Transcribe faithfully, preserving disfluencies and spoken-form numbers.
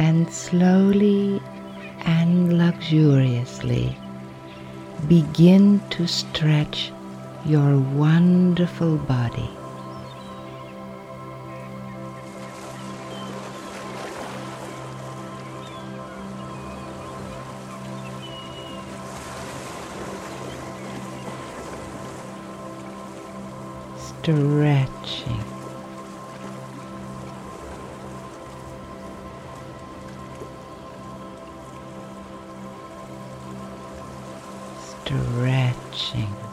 and slowly and luxuriously begin to stretch your wonderful body. Stretching. Stretching.